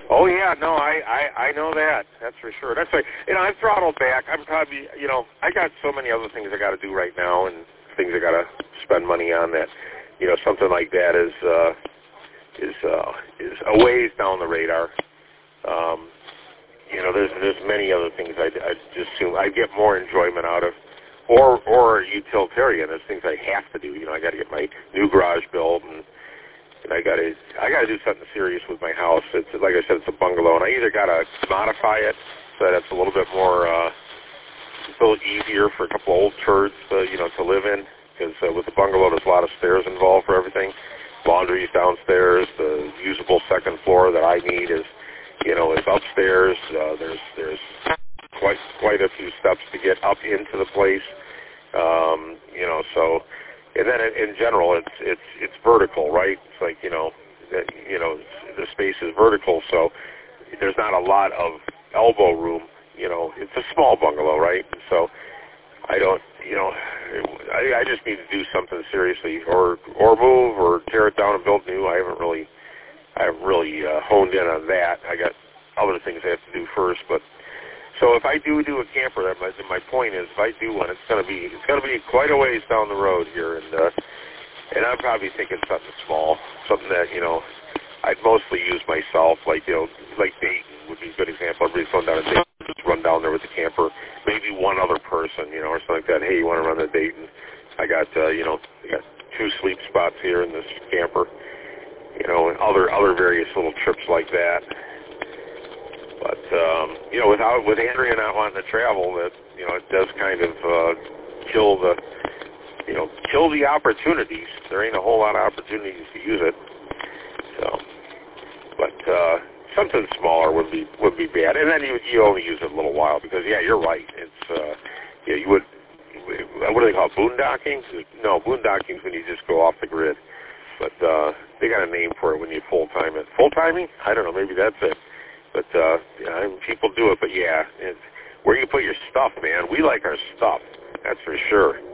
Oh yeah, no, I know that. That's for sure. That's like, I've throttled back. I'm probably, I got so many other things I got to do right now, and things I got to spend money on that, something like that is a ways down the radar. There's many other things I just assume I get more enjoyment out of, or utilitarian. There's things I have to do. I got to get my new garage built, and I got to do something serious with my house. It's like I said, it's a bungalow, and I either got to modify it so that it's a little bit more, a little easier for a couple of old turds, to live in. Because with the bungalow, there's a lot of stairs involved for everything. Laundry's downstairs. The usable second floor that I need is upstairs. There's quite a few steps to get up into the place. So, and then in general, it's vertical, right? It's like the space is vertical, so there's not a lot of elbow room. It's a small bungalow, right? So I don't, I just need to do something seriously, or move, or tear it down and build new. I haven't really honed in on that. I got other things I have to do first, but so if I do a camper, my point is, if I do one, it's gonna be quite a ways down the road here, and I'm probably thinking something small, something that I'd mostly use myself, like Dayton would be a good example. Everybody's going down to Dayton, just run down there with the camper, maybe one other person, or something like that. Hey, you want to run to Dayton? I got I got 2 sleep spots here in this camper, and other various little trips like that. But with Andrea not wanting to travel, that it does kind of kill the opportunities. There ain't a whole lot of opportunities to use it. So, but something smaller would be bad, and then you only use it a little while because you're right. It's you would, what do they call it, boondocking? No, boondocking is when you just go off the grid. But they got a name for it when you full time it. Full timing? I don't know. Maybe that's it. But people do it. But it's where you put your stuff, man. We like our stuff. That's for sure.